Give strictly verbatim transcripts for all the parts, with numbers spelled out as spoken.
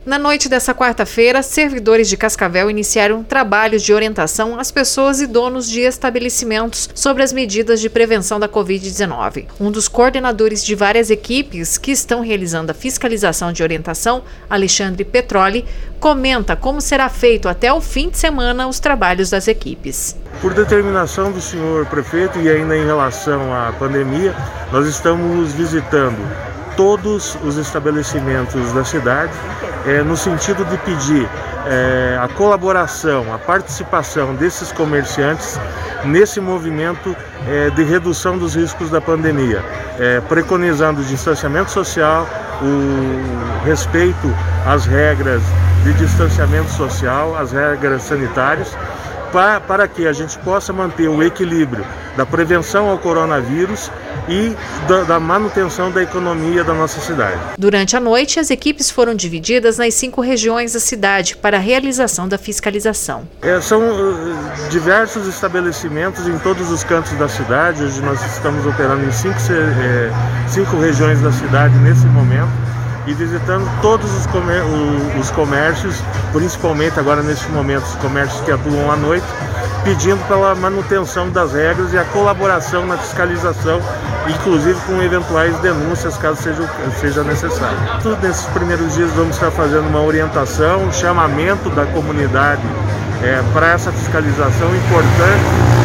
Na noite dessa quarta-feira, servidores de Cascavel iniciaram trabalhos de orientação às pessoas e donos de estabelecimentos sobre as medidas de prevenção da covid dezenove. Um dos coordenadores de várias equipes que estão realizando a fiscalização de orientação, Alexandre Petroli, comenta como será feito até o fim de semana os trabalhos das equipes. Por determinação do senhor prefeito e ainda em relação à pandemia, nós estamos visitando todos os estabelecimentos da cidade, é, no sentido de pedir é, a colaboração, a participação desses comerciantes nesse movimento é, de redução dos riscos da pandemia, é, preconizando o distanciamento social, o respeito às regras de distanciamento social, às regras sanitárias, para, para que a gente possa manter o equilíbrio da prevenção ao coronavírus e da, da manutenção da economia da nossa cidade. Durante a noite, as equipes foram divididas nas cinco regiões da cidade para a realização da fiscalização. É, são uh, diversos estabelecimentos em todos os cantos da cidade. Hoje nós estamos operando em cinco, é, cinco regiões da cidade nesse momento e visitando todos os, comér os comércios, principalmente agora neste momento os comércios que atuam à noite, pedindo pela manutenção das regras e a colaboração na fiscalização, inclusive com eventuais denúncias, caso seja, seja necessário. Nesses primeiros dias vamos estar fazendo uma orientação, um chamamento da comunidade é, para essa fiscalização importante,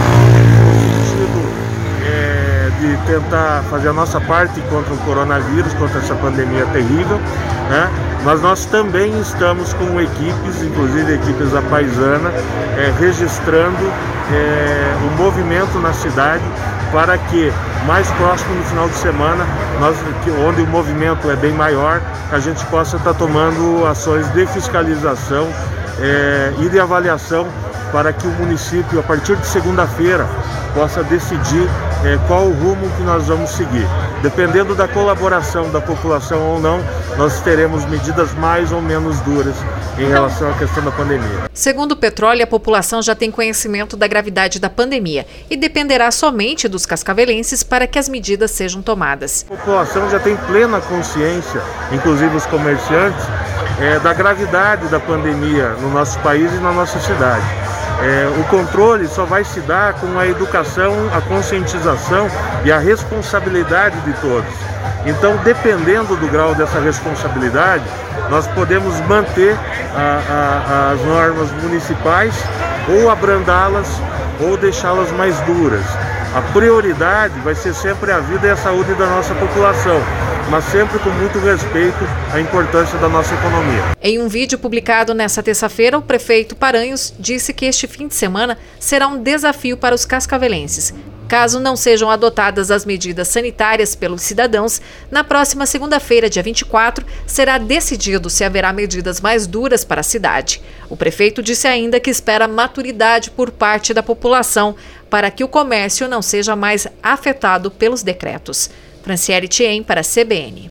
no sentido é, de tentar fazer a nossa parte contra o coronavírus, contra essa pandemia terrível, né? Mas nós também estamos com equipes, inclusive equipes da Paisana, é, registrando é, o movimento na cidade para que mais próximo no final de semana, nós, onde o movimento é bem maior, a gente possa estar tomando ações de fiscalização é, e de avaliação para que o município, a partir de segunda-feira, possa decidir é, qual o rumo que nós vamos seguir. Dependendo da colaboração da população ou não, nós teremos medidas mais ou menos duras em relação à questão da pandemia. Segundo o Petroli, a população já tem conhecimento da gravidade da pandemia e dependerá somente dos cascavelenses para que as medidas sejam tomadas. A população já tem plena consciência, inclusive os comerciantes, é, da gravidade da pandemia no nosso país e na nossa cidade. É, o controle só vai se dar com a educação, a conscientização e a responsabilidade de todos. Então, dependendo do grau dessa responsabilidade, nós podemos manter a, a, as normas municipais ou abrandá-las ou deixá-las mais duras. A prioridade vai ser sempre a vida e a saúde da nossa população, mas sempre com muito respeito à importância da nossa economia. Em um vídeo publicado nesta terça-feira, o prefeito Paranhos disse que este fim de semana será um desafio para os cascavelenses. Caso não sejam adotadas as medidas sanitárias pelos cidadãos, na próxima segunda-feira, dia vinte e quatro, será decidido se haverá medidas mais duras para a cidade. O prefeito disse ainda que espera maturidade por parte da população para que o comércio não seja mais afetado pelos decretos. Franciele Thiem para a C B N.